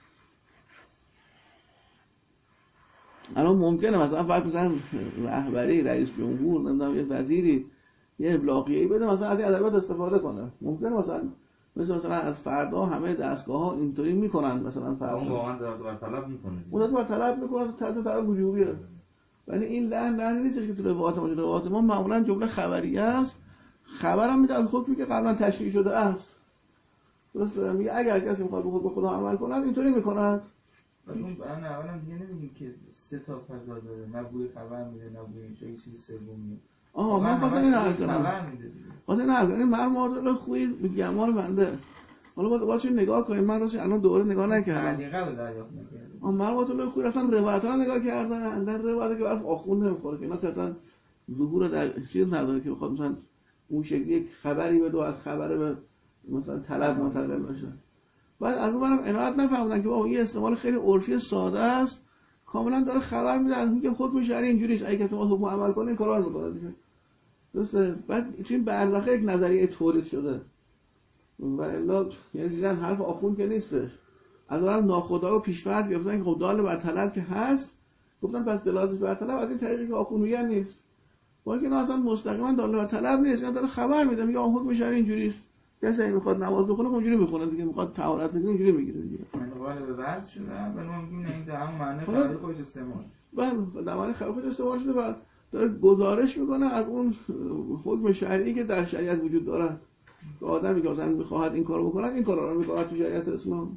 الان ممکنه مثلا فرض مثلا رهبری رئیس جمهور نمیدونم یه وزیری یه ابلاغیه‌ای بده مثلا از این ادبیات استفاده کنه، ممکنه مثلا مثلا مثلا از فردا همه دستگاه‌ها اینطوری میکنن مثلا فردا اون واقعا داد طلب میکنه اون داد طلب میکنه طلب طلب وجوبیه. ولی این لحن لحن نیستش که تو روایات ما روایات ما معمولا جمله خبریه است، خبرم میده از حکمی که قبلا تشریح شده است. درسته؟ میگه اگر کسی میخواد به خود به خدا عمل کنه اینطوری میکنه. اون برای اولا دیگه نمیگیم که سه تا فضا داره، نه بوی خبر میده نه بوی این چیزی چیز سومیه. آها من واسه این حرف خبر میده دیگه. واسه این حرف یعنی مرموزل خوی به گمان بنده. حالا باید باید نگاه کنیم، من راستش الان دوباره نگاه نکردم. دقیقاً رو دریافت نکردم. آ مرموزل خوی اصلا روایت‌ها رو نگاه کردن، در روایتی که برف آخوند نمیخوره که اینا که اصلا ظهور در چیز نداره که بخواد مثلا اون شکلی یک خبری بده و از خبر به مثلا طلب منتقل بشه. بعد از اون برم عنایت نفهمدن که با این استعمال خیلی عرفی ساده است، کاملا داره خبر میده از اینکه حکم شرعی اینجوریه، اگه کسی ما حکم عمل کنه این کارا رو میکنه دیگه. درسته؟ بعد چون برزخه یک نظریه تولید شده و الا یعنی دیدن حرف آخوند که نیستش. از اونم ناخودآگاه پیش‌فرض گرفتن که خب دال بر طلب که هست، گفتن پس دلالتش بر طلب از این طریقی که آخوند میگن نیست. با اینکه اصلا مستقیما دال بر طلب نیست، یعنی داره خبر میده میگه حکم شرعی اینجوریه. کسی اگه میخواد نماز بخونه اونجوری میخونه دیگه، میخواد طهارت بگیره اینجوری میگیره دیگه. انتقال به وضع شده و ما میگیم این در همون معنی خبر خودش استعمال. بله، در معنی خبر خودش استعمال شده و داره گزارش میکنه از اون حکم شرعی که در شریعت وجود داره. آدمی که مثلا میخواهد این کارو بکنه این کارا رو میکنه تو شریعت اسلام.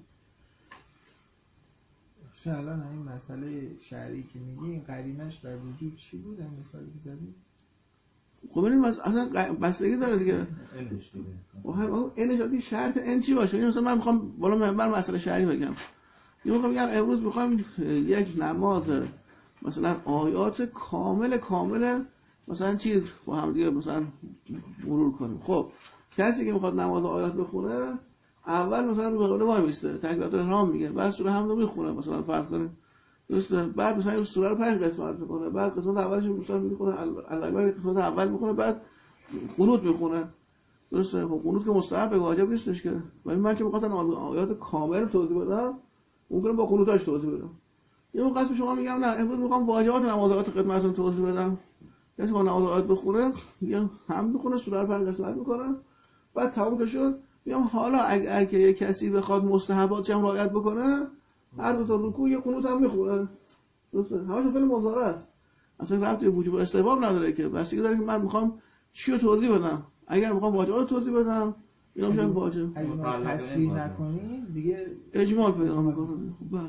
الان این مسئله شرعی که میگی این قرینش بر وجود چی بود؟ این مثالی که زدی؟ خب این اصلا بستگی داره دیگه. انش دیگه. اون انش شرط ان چی باشه؟ مثلا من میخوام بالا منبر مسئله شرعی بگم. میخوام بگم امروز میخوام یک نماز مثلا آیات کامل کامل مثلا چیز با هم دیگه مثلا مرور کنیم. خب کسی که میخواد نماز آیات بخونه اول مثلا رو به قبله وای میسته، تکبیرات احرام میگه، بعد سوره حمد رو میخونه مثلا فرض کنیم. درسته؟ بعد مثلا این سوره رو پنج قسمت میکنه، بعد قسمت اولش مثلا میخونه الله قسمت اول میخونه، بعد قنوت میخونه. درسته؟ خب قنوت که مستحب واجب نیستش که. ولی من چه می‌خواستم آیات کامل توضیح بدم، ممکنه با قنوتاش توضیح بدم. یه موقع قسم شما میگم نه امروز میخوام واجبات نمازات خدمتتون توضیح بدم. کسی با نمازات بخونه میگم هم بخونه سوره رو پنج قسمت میکنه، بعد تموم شد میگم حالا اگر که یک کسی بخواد مستحبات هم رعایت بکنه هر دو تا رکوع یه قنوت هم میخونه. درسته؟ همش فعل مضارع است. اصلا ربطی وجوب و استحباب نداره که، بستگی داره که من میخوام چی رو توضیح بدم. اگر میخوام واجبات رو توضیح بدم اینا میشن واجب. اگه ما تصریح نکنیم دیگه اجمال پیدا میکنه. خب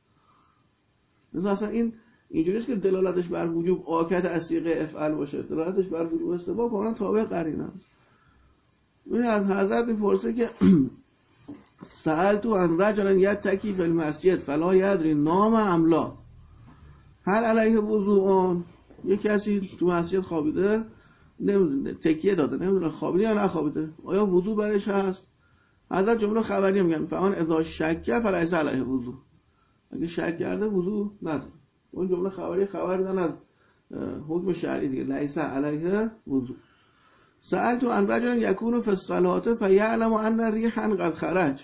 بله. اصلا این اینجوریه که دلالتش بر وجوب آکد از صیغه افعل باشه، دلالتش بر وجوب استحباب کاملا تابع قرینه است. این از حضرت میپرسه که سألتو عن رجل یتکی فی المسجد فلا یدری نام ام لا هل علیه وضوء. یک کسی تو مسجد خوابیده نمیدونه، تکیه داده نمیدونه خوابیده یا نخوابیده، آیا وضوء برش هست؟ حضرت جمله خبری میگن فمن اذا شک فلیس علیه وضوء. اگه شک کرده وضوء نداره. اون جمله خبری خبر میدن از حکم شرعی دیگه، لیس علیه وضوء. سألت عن رجل یکون فی الصلاة فیعلم ان ریحا قد خرج.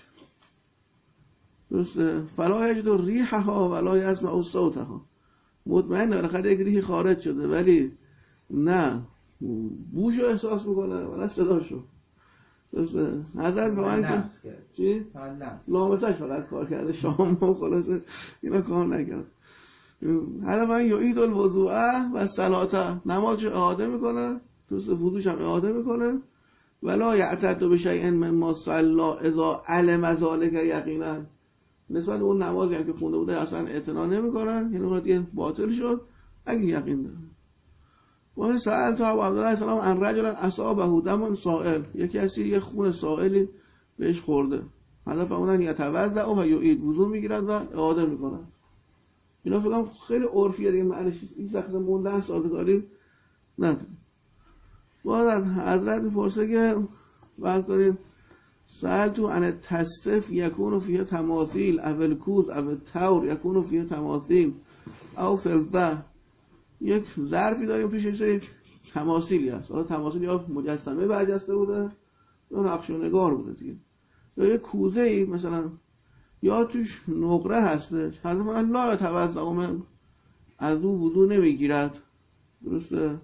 درسته؟ فلا یجد ریحها ولا یسمع صوتها. مطمئن بالاخره یک ریحی خارج شده ولی نه بوشو احساس میکنه ولی صداشو. درسته؟ حضرت به من که چی؟ لامسش فقط کار کرده شام و خلاصه اینا کار نکرد. حالا من یعید الوضوء و الصلاة، نمازش اعاده میکنه، درسته؟ وضوش هم اعاده میکنه ولا یعتد بشیء مما صلی اذا علم ذلك یقینا. نسبت اون نمازی هم که خونده بوده اصلا اعتنا نمیکنه، یعنی اون دیگه باطل شد اگه یقین داره. واسه سأل تو ابو عبدالله السلام عن رجل اصابه دم سائل، یکی کسی یه خون سائلی بهش خورده، هدف اونن یتوضا و یعید، وضو میگیرد و اعاده میکنه. اینا فکر کنم خیلی عرفیه دیگه، معنیش هیچ وقت موندن سازگاری نداره. باز از حضرت میپرسه که فرض کنید سأل تو عن التستف یکون فیه تماثیل او الکوز او التور یکون فیه تماثیل او فضه. یک ظرفی داریم توش یک سری تماثیلی هست، حالا تماثیل یا مجسمه برجسته بوده یا نقش و نگار بوده دیگه، یا یک کوزه ای مثلا یا توش نقره هستش، حضرت فرمودن لا یتوضا من از او وضو نمیگیرد. درسته؟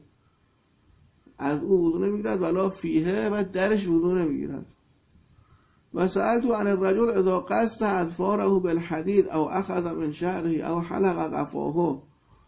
از او وضو نمیگیرد ولا فیه و درش وضو نمیگیرد. و سألتو عن الرجل اذا قص اظفاره بالحدید او اخذ من شعره او حلق قفاه.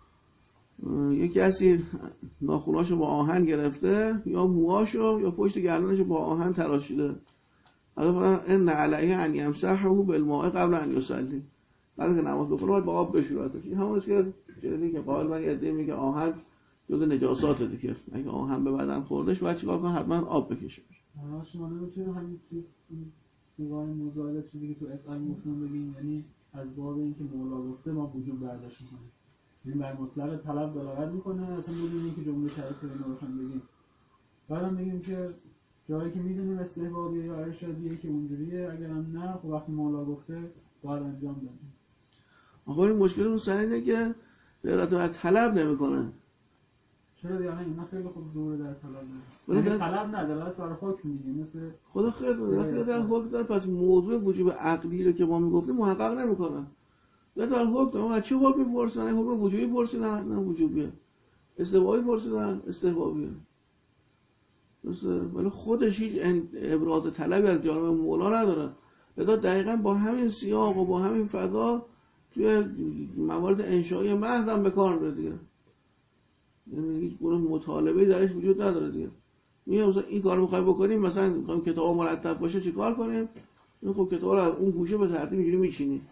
یک کسی ناخوناشو با آهن گرفته یا موهاشو یا پشت گردنشو با آهن تراشیده، حالا ان علیه ان یمسحه بالماء قبل ان یصلی، بعد که نماز بخونه باید با آب بشورتش. این همونست که چیزی که قائل من یه عده میگه آهن جزء نجاسات دیگه، اگه آهن به بدن خوردش باید چیکار کنه؟ حتما آب بکشه. آها شما نمیتونید همین سیگار مزاحم چیزی که تو افعال مفهوم بگین، یعنی از باب اینکه مولا گفته ما وجوب برداشت کنیم، این بر مطلق طلب دلالت میکنه، اصلا بدون اینکه جمله شرط رو بخوام بگیم بعدم بگیم که جایی که میدونیم استحبابیه یا ارشادیه که اونجوریه، اگرم نه خب وقتی مولا گفته باید انجام بدیم. آخه این مشکل اون سر اینه که دلالت بر طلب نمیکنه. چرا دیگه اینا خیلی خوب دوره در طلب ولی نه. در- طلب نه، دلالت بر حکم میگه مثل خدا خیر کنه. وقتی در حکم داره پس موضوع وجوب عقلی رو که ما میگفتیم محقق نمیکنه. در در حکم ما چی حکم میپرسن؟ حکم وجوبی پرسیدن نه وجوبیه. استحبابی پرسیدن استحبابیه. درسته؟ ولی خودش هیچ ابراز طلبی از جانب مولا نداره. لذا دقیقاً با همین سیاق و با همین فضا توی موارد انشایی محض هم به کار میره دیگه. یعنی هیچ گونه مطالبه‌ای درش وجود نداره دیگه. میگم مثلا این کارو می‌خوایم بکنیم، مثلا می‌خوایم کتاب مرتب باشه چیکار کنیم؟ خب کتاب رو از اون گوشه به ترتیب اینجوری میچینیم.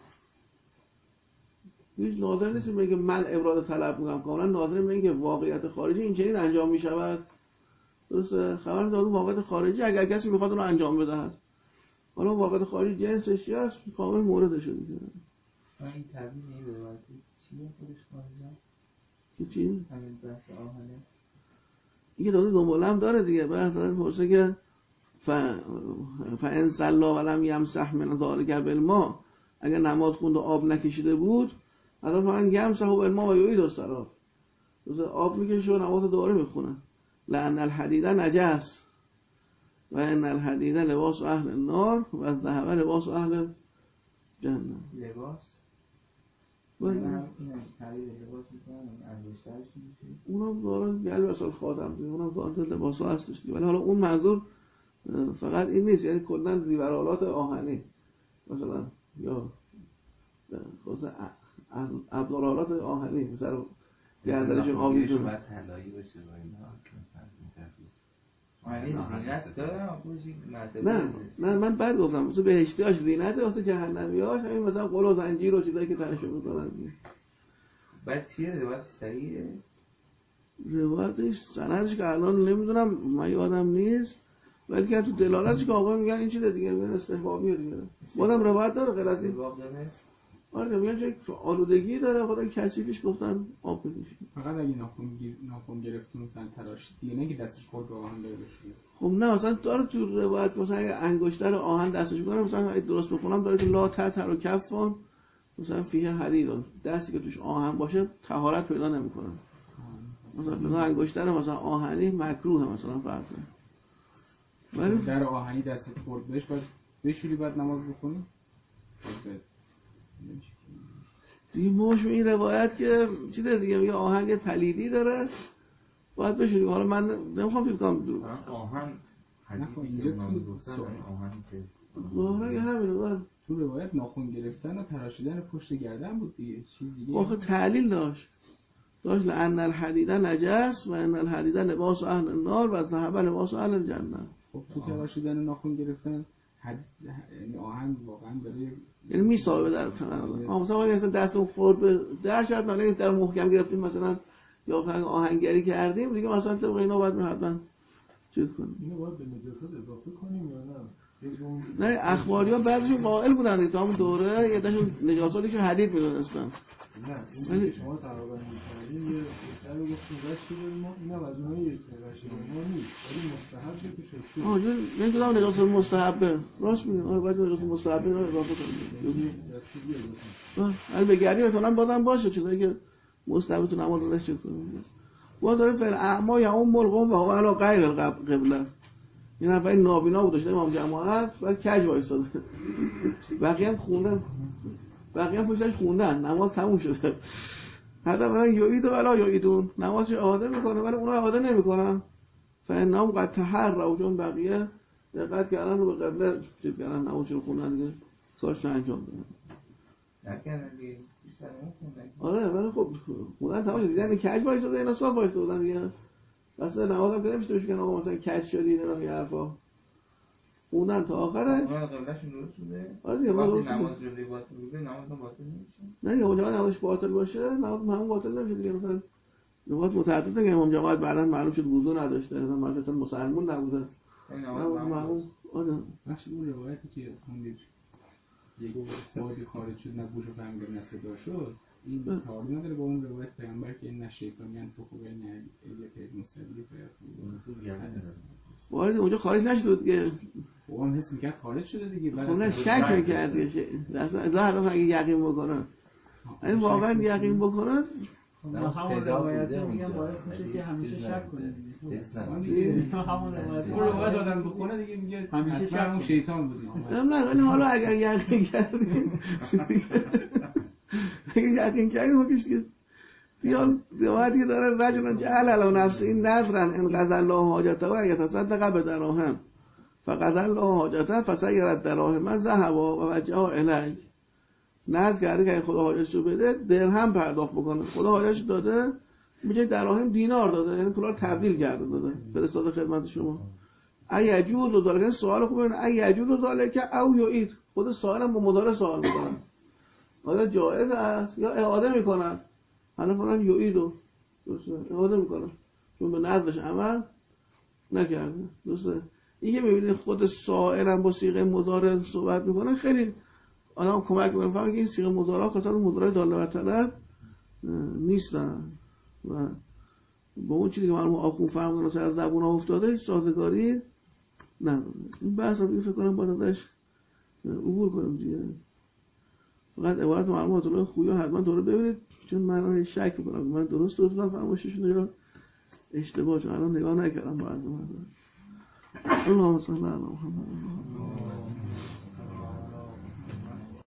هیچ ناظر نیست میگه من ابراز طلب می‌کنم، کاملا ناظر میگه واقعیت خارجی این چنین انجام می‌شود. درسته؟ خبر داره واقعیت خارجی اگر کسی می‌خواد اون رو انجام بده. حالا واقعیت خارجی جنسش چی است؟ کامل موردشه دیگه. این تعبیر نمیده وقتی چیه خودش خارجه؟ کی چی؟ همین بحث آهنه. این داده دنباله هم داره دیگه. بعد داره پرسه که ف فان صلى ولم يمسح من ذلك بالماء، اگر نماز خوند و آب نکشیده بود، حالا فقط یمسح بالماء و یعید الصلاة، مثلا آب میکشه و نماز دوباره میخونه. لأن الحديد نجس و ان الحديد لباس اهل النار و الذهب لباس اهل جهنم. لباس بله. من هم این تعریف لباس میکنم انگشترش میشه. اونم داره گل وصل خادم دیگه، اونم داره لباس ها هستش دیگه. ولی حالا اون منظور فقط این نیست، یعنی کلا زیورالات آهنی مثلا یا خاصه ابزارالات آهنی مثلا گردنشون آویزون باید طلایی باشه و اینا مثلا این تفیز آهنی زینت دارم باشی مرتبه نه نه من بعد گفتم واسه بهشتیاش زینته، واسه جهنمیاش همین مثلا قل و زنجیر و چیزایی که تنشون میکنن. بعد چیه روایت صحیحه؟ روایتش سندش که الان نمیدونم من یادم نیست، ولی که تو دلالتش که آقا میگن این چیه دیگه، میگن استحبابیه دیگه. بودم روایت داره غیر از این. استحباب داره؟ آره میگن چه آلودگی داره، خدا کثیفش گفتن آب بکشید. فقط اگه ناخن گیر... ناخن گرفته مثلا تراشید دیگه، نه که دستش خورد به آهن داره بشوره. خب نه مثلا داره تو روایت مثلا اگه انگشتر آهن دستش میکنه، مثلا اگه درست بخونم داره که لا تطهر کفون مثلا فیه حدید، دستی که توش آهن باشه طهارت پیدا نمیکنه. مثلا انگشتر مثلا آهنی مکروه مثلا فرض کن. ولی در آهنی دستت خورد بهش باید بشوری بعد نماز بخونی. دیگه موش این روایت که چی داره دیگه، میگه آهنگ پلیدی داره باید بشوری. حالا من نمیخوام فکر کنم دو آهن نکن حدیدی اینجا که اونا تو میگفتن سوال. آهن که ظاهرا همینه. بعد تو روایت ناخن گرفتن و تراشیدن پشت گردن بود دیگه، چیز دیگه آخه تعلیل داشت داشت لأن الحديد نجس و ان الحديد لباس اهل النار و الذهب لباس اهل الجنه. خب تو تراشیدن و ناخن گرفتن حدید یعنی آهن واقعا داره یعنی میسابه در تنان. آها مثلا اگه دستم خورد به در شد معنی در محکم گرفتیم مثلا یا فقط آهنگری کردیم دیگه، مثلا طبق اینا باید می حتما چیز کنیم. اینو باید به نجاست اضافه کنیم یا نه؟ نه اخباریا بعضیشون قائل بودن دیگه تا همون دوره یه داشون نجاساتی که حدید میدونستن. نه این که شما تقریبا می‌کردین یه سر گفتیم رشتی داریم ما اینم از اونایی که رشتی ما نیست ولی مستحب تو شکل. آه یعنی کدام نجاست مستحبه راست میگن. آره باید نجاست مستحبه رو اضافه کنیم. ولی بگردیم مثلا بازم باشه چیزایی که مستحب تو نماز ازش چیز کنیم. با داره فعل اعما یا اون ملقم و هو علی غیر القبله. این نفر نابینا بود داشته امام جماعت ولی کج وایساده. بقیه هم خوندن. بقیه هم پشتش خوندن نماز تموم شده. حتی مثلا یعید ولا یعیدون نمازش اعاده میکنه ولی اونا اعاده نمیکنن. فانهم قد تحروا چون بقیه دقت کردن رو به قبله چیز کردن نمازش رو خوندن دیگه کارش انجام دادن. نکنه دیگه بیشتر نمیخوندن. آره ولی خب خوندن تمام دیدن کج وایساده اینا صاف وایسادن دیگه. اصلا نمازم که نمیشه بشه که آقا مثلا کج شدی نه این حرفا. خوندن تا آخرش. اونا قبلشون درست بوده. آره دیگه وقتی نماز جمله باطل بوده نماز باطل نمیشه. نه دیگه اونجا نمازش باطل باشه نماز همون باطل نمیشه دیگه. مثلا نماز متعدده که امام جماعت بعداً معلوم شد وضو نداشته مثلا مثلا مسلمون نبوده. این نماز معمول. آره بخش اون روایتی که خوندید یک بادی خارج شد نه گوش و فهمید نه صدا شد این تعارض نداره با اون روایت پیامبر که این شیطان ینفخ بین الیک مصلی فیکون وارد اونجا خارج نشد دیگه. خب هم حس میکرد خارج شده دیگه. خب نه شک میکرد دیگه. اصلا ظاهرا اگه یقین بکنن این واقعا یقین بکنن همون روایت میگم باعث میشه که همیشه شک کنه دیگه. همون روایت آدم بخونه دیگه میگه همیشه شک اون شیطان بود. نه ولی حالا اگر یقین کردیم اگه یقین کردیم حکمش دیگه دیگه روایتی که داره رجل جعل علی نفسه این نذرا ان قضى الله حاجته و یتصدق بدراهم فقضى الله حاجته فسيرت دراهم ذهب و وجهه الیک. نذر کرده که خدا حاجتش رو بده درهم پرداخت بکنه، خدا حاجتش داده میگه دراهم دینار داده، یعنی پولا رو تبدیل کرده داده فرستاده خدمت شما. ای یجوز و ذالک سوال خوبه ای یجوز و ذالک او یعید. خود سوالم با مضارع سوال میکنن آیا جایز است یا اعاده میکنن. حالا فلان یعیدو درسته اعاده میکنن چون به نظرش عمل نکرده. درسته اینکه ببینید خود سائلم با صيغه مضارع صحبت میکنه خیلی آدم کمک میکنه فهمه که این صيغه مضارع خاصه مضارع داله بر طلب نیستن و با اون چیزی که مرحوم آخوند فرمودن از زبون ها افتاده هیچ سازگاری نداره. این بحث رو فکر کنم باید ازش عبور کنیم دیگه. فقط عبارت مرحوم آیت الله خویی حتما دوره ببینید چون من شک میکنم من درست درست فرمایششون یا اشتباه، چون الان نگاه نکردم. بعد اللهم صل علی محمد.